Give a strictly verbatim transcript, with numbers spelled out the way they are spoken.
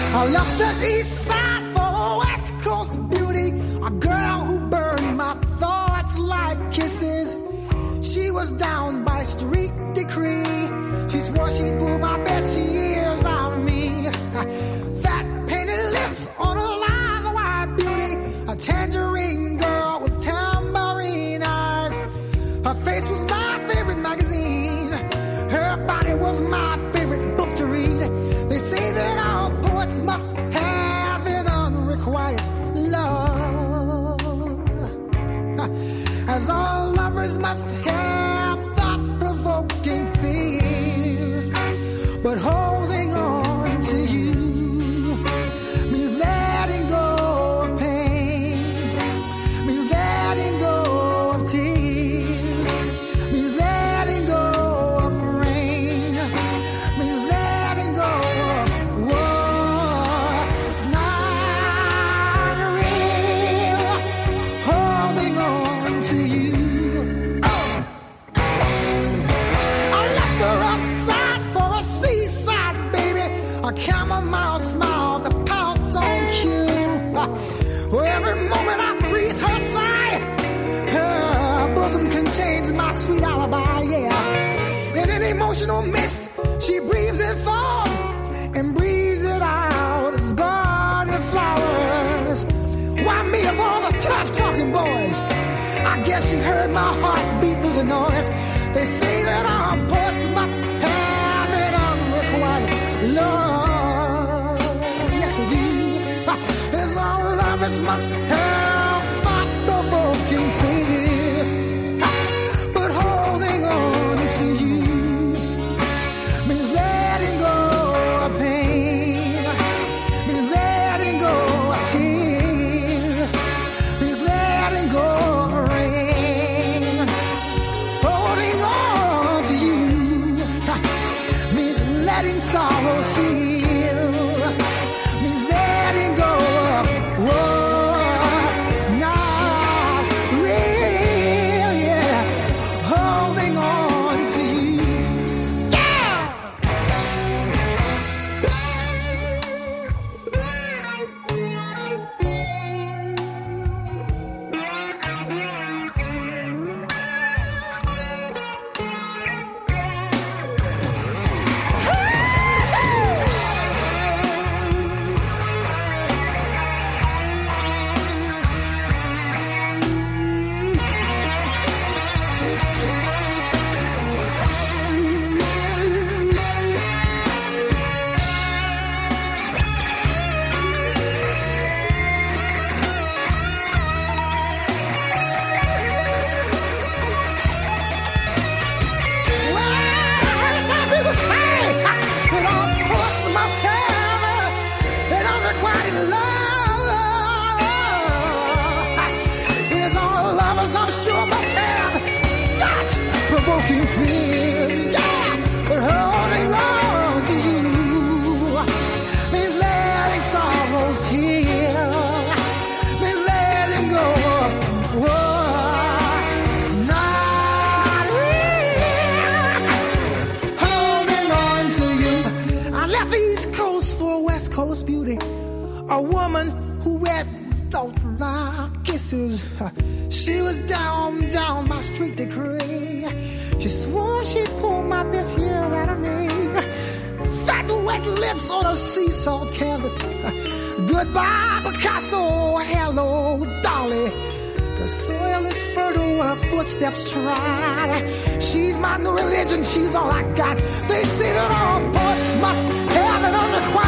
I left the east side for a west coast beauty, a girl who burned my thoughts like kisses. She was down by street decree. She swore she'd pull my best years out of me. Fat painted lips on a live wire beauty, a tangerine girl with tambourine eyes. Her face was my favorite magazine. Her body was my favorite book to read. They say that all poets must have an unrequited love, as all lovers must have thought-provoking fears. But holding on to you means letting go of pain, means letting go of tears, means letting go of rain, means letting go of what's not real. Holding on to you. Oh. I left her upside for a seaside, baby, a chamomile smile, the pounce on cue. For every moment I breathe her sigh, her bosom contains my sweet alibi, yeah. In an emotional mist, she breathes in foam and breathes it out as garden flowers. Why me of all the tough talking boys? I guess she heard my heart beat through the noise. They say that our poets must have an unrequited love. Yes, they do. As all lovers must have thought-provoking fears. But holding on to you means letting go of pain, means letting go of tears, means letting go of rain. Holding on to you means letting sorrows heal, means letting go of what's not real, yeah. Holding on to you, yeah. Well, I heard some people say that all poets must have an unrequited love. Yes, all lovers I'm sure must have thought-provoking fears. Yeah, but holding on to you means letting sorrows heal, means letting go of what's not real. Holding on to you. I left the East Coast for a West Coast beauty, a woman who had thought like kisses. She was down, down my street decree. She swore she'd pull my best years out of me. Fat wet lips on a sea salt canvas. Goodbye Picasso, hello Dolly. The soil is fertile, her footsteps trod. She's my new religion, she's all I got. They say that all poets must have an unrequited